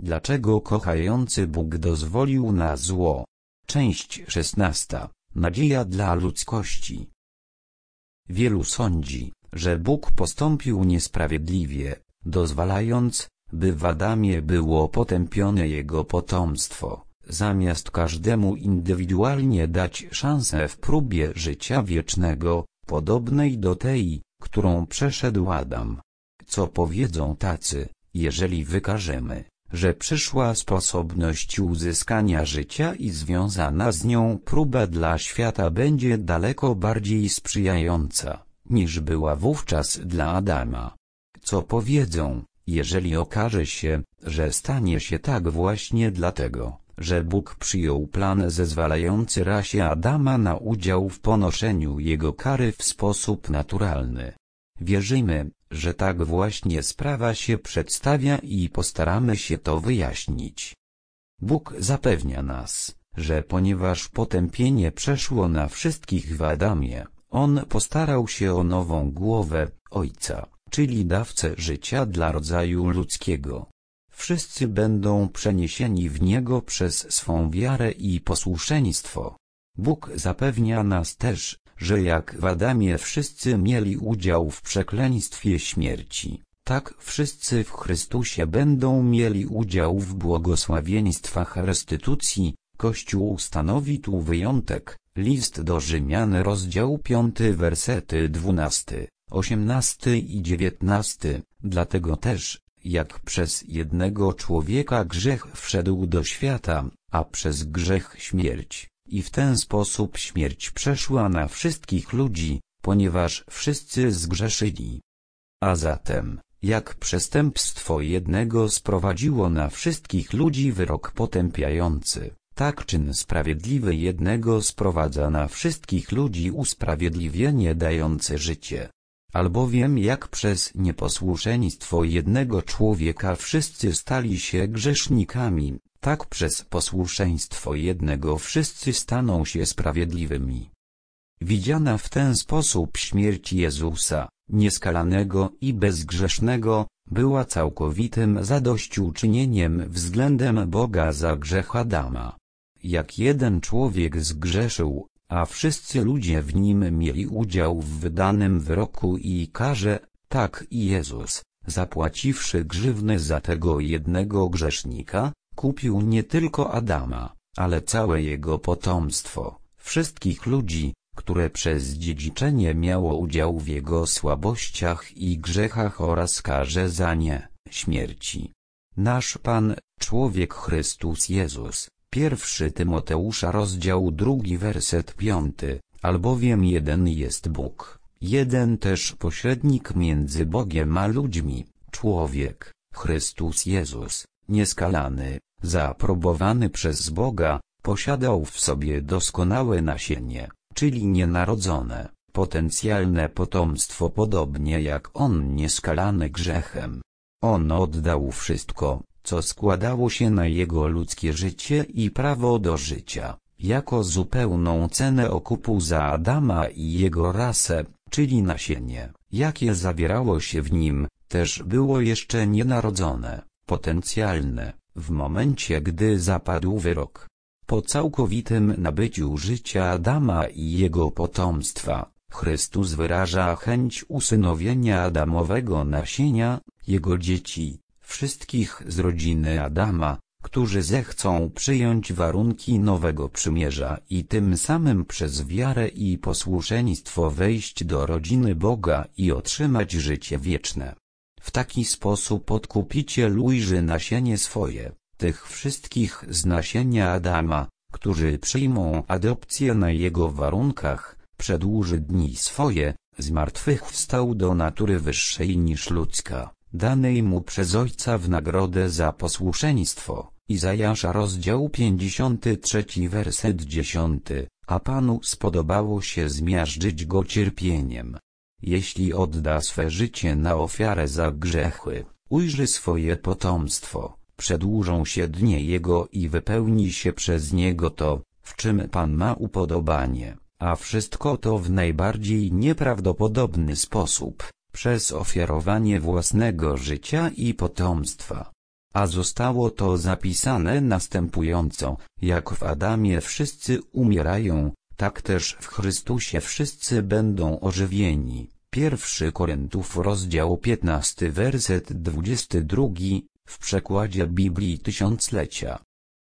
Dlaczego kochający Bóg dozwolił na zło? Część 16. Nadzieja dla ludzkości. Wielu sądzi, że Bóg postąpił niesprawiedliwie, dozwalając, by w Adamie było potępione jego potomstwo, zamiast każdemu indywidualnie dać szansę w próbie życia wiecznego, podobnej do tej, którą przeszedł Adam. Co powiedzą tacy, jeżeli wykażemy, że przyszła sposobność uzyskania życia i związana z nią próba dla świata będzie daleko bardziej sprzyjająca, niż była wówczas dla Adama? Co powiedzą, jeżeli okaże się, że stanie się tak właśnie dlatego, że Bóg przyjął plan zezwalający rasie Adama na udział w ponoszeniu jego kary w sposób naturalny? Wierzymy, że tak właśnie sprawa się przedstawia i postaramy się to wyjaśnić. Bóg zapewnia nas, że ponieważ potępienie przeszło na wszystkich w Adamie, On postarał się o nową głowę, Ojca, czyli dawcę życia dla rodzaju ludzkiego. Wszyscy będą przeniesieni w Niego przez swą wiarę i posłuszeństwo. Bóg zapewnia nas też, że jak w Adamie wszyscy mieli udział w przekleństwie śmierci, tak wszyscy w Chrystusie będą mieli udział w błogosławieństwach restytucji. Kościół stanowi tu wyjątek. List do Rzymian, rozdział 5, wersety 12, 18 i 19. Dlatego też, jak przez jednego człowieka grzech wszedł do świata, a przez grzech śmierć, i w ten sposób śmierć przeszła na wszystkich ludzi, ponieważ wszyscy zgrzeszyli. A zatem, jak przestępstwo jednego sprowadziło na wszystkich ludzi wyrok potępiający, tak czyn sprawiedliwy jednego sprowadza na wszystkich ludzi usprawiedliwienie dające życie. Albowiem jak przez nieposłuszeństwo jednego człowieka wszyscy stali się grzesznikami, tak przez posłuszeństwo jednego wszyscy staną się sprawiedliwymi. Widziana w ten sposób śmierć Jezusa, nieskalanego i bezgrzesznego, była całkowitym zadośćuczynieniem względem Boga za grzech Adama. Jak jeden człowiek zgrzeszył, a wszyscy ludzie w nim mieli udział w wydanym wyroku i karze, tak i Jezus, zapłaciwszy grzywnę za tego jednego grzesznika, kupił nie tylko Adama, ale całe jego potomstwo, wszystkich ludzi, które przez dziedziczenie miało udział w jego słabościach i grzechach oraz karze za nie, śmierci. Nasz Pan, człowiek Chrystus Jezus. 1 Tymoteusza, rozdział 2, werset 5, albowiem jeden jest Bóg, jeden też pośrednik między Bogiem a ludźmi, człowiek, Chrystus Jezus, nieskalany, zaaprobowany przez Boga, posiadał w sobie doskonałe nasienie, czyli nienarodzone, potencjalne potomstwo podobnie jak On nieskalany grzechem. On oddał wszystko, co składało się na jego ludzkie życie i prawo do życia, jako zupełną cenę okupu za Adama i jego rasę, czyli nasienie, jakie zawierało się w nim, też było jeszcze nienarodzone, potencjalne, w momencie gdy zapadł wyrok. Po całkowitym nabyciu życia Adama i jego potomstwa, Chrystus wyraża chęć usynowienia Adamowego nasienia, jego dzieci, wszystkich z rodziny Adama, którzy zechcą przyjąć warunki nowego przymierza i tym samym przez wiarę i posłuszeństwo wejść do rodziny Boga i otrzymać życie wieczne. W taki sposób Odkupiciel ujrzy nasienie swoje, tych wszystkich z nasienia Adama, którzy przyjmą adopcję na jego warunkach, przedłuży dni swoje, zmartwychwstał do natury wyższej niż ludzka, danej mu przez Ojca w nagrodę za posłuszeństwo. Izajasza, rozdział 53, werset 10, a Panu spodobało się zmiażdżyć go cierpieniem. Jeśli odda swe życie na ofiarę za grzechy, ujrzy swoje potomstwo, przedłużą się dnie jego i wypełni się przez niego to, w czym Pan ma upodobanie, a wszystko to w najbardziej nieprawdopodobny sposób, przez ofiarowanie własnego życia i potomstwa. A zostało to zapisane następująco: jak w Adamie wszyscy umierają, tak też w Chrystusie wszyscy będą ożywieni. 1 Koryntiów rozdział 15 werset 22, w przekładzie Biblii Tysiąclecia.